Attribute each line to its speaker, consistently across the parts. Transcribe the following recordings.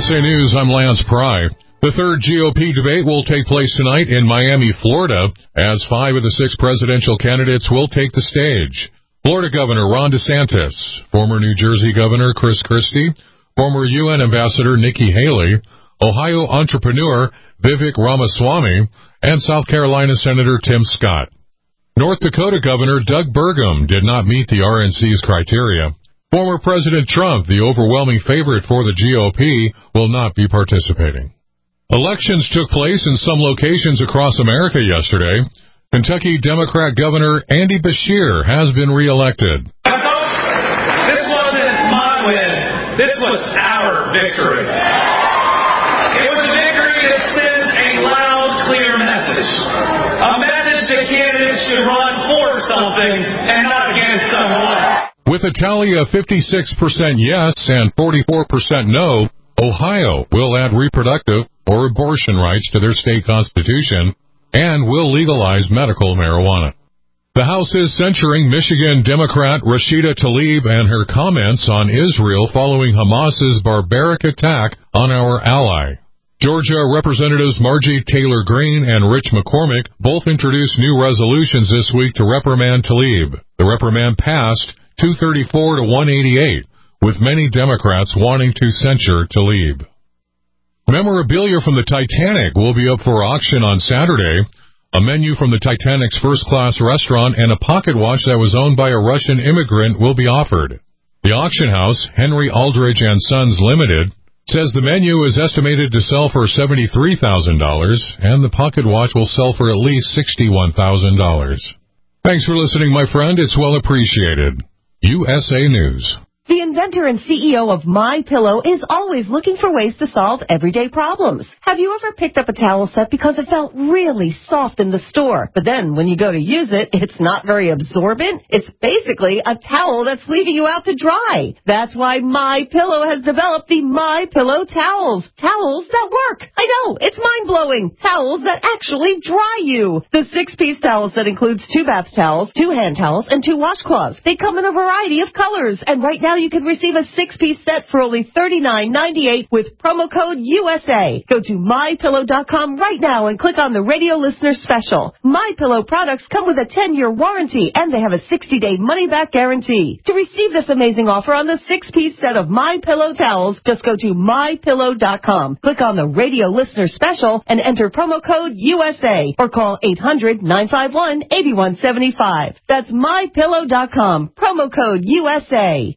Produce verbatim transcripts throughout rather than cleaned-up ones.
Speaker 1: S A News, I'm Lance Pry. The third G O P debate will take place tonight in Miami, Florida, as five of the six presidential candidates will take the stage. Florida Governor Ron DeSantis, former New Jersey Governor Chris Christie, former U N Ambassador Nikki Haley, Ohio entrepreneur Vivek Ramaswamy, and South Carolina Senator Tim Scott. North Dakota Governor Doug Burgum did not meet the R N C's criteria. Former President Trump, the overwhelming favorite for the G O P, will not be participating. Elections took place in some locations across America yesterday. Kentucky Democrat Governor Andy Beshear has been reelected.
Speaker 2: Folks, this wasn't my win. This was our victory. It was a victory that sends a loud, clear message. A message that candidates should run for something and not against someone.
Speaker 1: With a tally of fifty-six percent yes and forty-four percent no, Ohio will add reproductive or abortion rights to their state constitution and will legalize medical marijuana. The House is censuring Michigan Democrat Rashida Tlaib and her comments on Israel following Hamas's barbaric attack on our ally. Georgia Representatives Margie Taylor Greene and Rich McCormick both introduced new resolutions this week to reprimand Tlaib. The reprimand passed two thirty-four to one eighty-eight, with many Democrats wanting to censure Tlaib. Memorabilia from the Titanic will be up for auction on Saturday. A menu from the Titanic's first-class restaurant and a pocket watch that was owned by a Russian immigrant will be offered. The auction house, Henry Aldridge and Sons Limited, says the menu is estimated to sell for seventy-three thousand dollars, and the pocket watch will sell for at least sixty-one thousand dollars. Thanks for listening, my friend. It's well appreciated. U S A News.
Speaker 3: The inventor and C E O of MyPillow is always looking for ways to solve everyday problems. Have you ever picked up a towel set because it felt really soft in the store, but then when you go to use it, it's not very absorbent? It's basically a towel that's leaving you out to dry. That's why MyPillow has developed the MyPillow towels. Towels that work. I know, it's mind-blowing. Towels that actually dry you. The six-piece towel set includes two bath towels, two hand towels, and two washcloths. They come in a variety of colors, and right now you can receive a six-piece set for only thirty-nine ninety-eight with promo code U S A. Go to my pillow dot com right now and click on the radio listener special. MyPillow products come with a ten-year warranty, and they have a sixty-day money-back guarantee. To receive this amazing offer on the six-piece set of MyPillow towels, just go to my pillow dot com, click on the radio listener special, and enter promo code U S A, or call eight hundred nine five one eight one seven five. That's my pillow dot com, promo code U S A.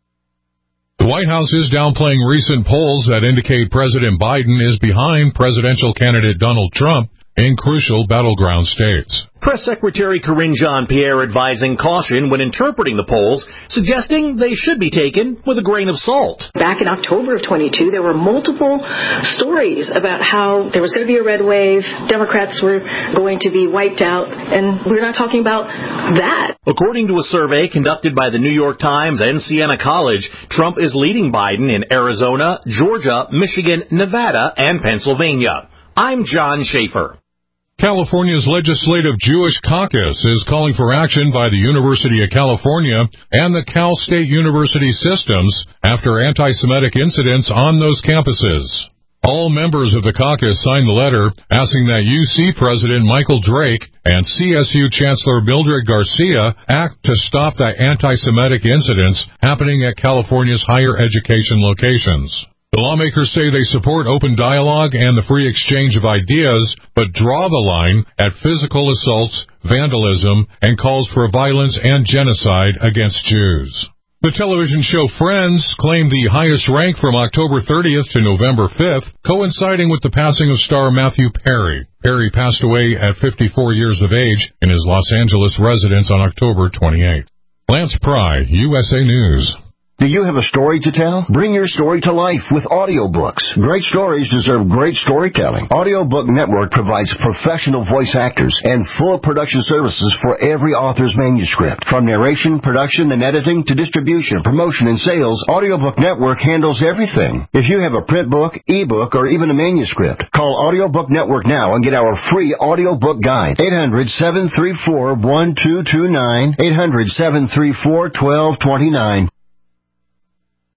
Speaker 1: The White House is downplaying recent polls that indicate President Biden is behind presidential candidate Donald Trump in crucial battleground states.
Speaker 4: Press Secretary Karine Jean-Pierre advising caution when interpreting the polls, suggesting they should be taken with a grain of salt.
Speaker 5: Back in October of twenty-two, there were multiple stories about how there was going to be a red wave, Democrats were going to be wiped out, and we're not talking about that.
Speaker 4: According to a survey conducted by the New York Times and Siena College, Trump is leading Biden in Arizona, Georgia, Michigan, Nevada, and Pennsylvania. I'm John Schaefer.
Speaker 1: California's Legislative Jewish Caucus is calling for action by the University of California and the Cal State University systems after anti-Semitic incidents on those campuses. All members of the caucus signed the letter asking that U C President Michael Drake and C S U Chancellor Mildred Garcia act to stop the anti-Semitic incidents happening at California's higher education locations. The lawmakers say they support open dialogue and the free exchange of ideas, but draw the line at physical assaults, vandalism, and calls for violence and genocide against Jews. The television show Friends claimed the highest rank from October thirtieth to November fifth, coinciding with the passing of star Matthew Perry. Perry passed away at fifty-four years of age in his Los Angeles residence on October twenty-eighth. Lance Pry, U S A News.
Speaker 6: Do you have a story to tell? Bring your story to life with audiobooks. Great stories deserve great storytelling. Audiobook Network provides professional voice actors and full production services for every author's manuscript. From narration, production, and editing to distribution, promotion, and sales, Audiobook Network handles everything. If you have a print book, ebook, or even a manuscript, call Audiobook Network now and get our free audiobook guide. eight hundred, seven three four, one two two nine, eight hundred, seven three four, one two two nine.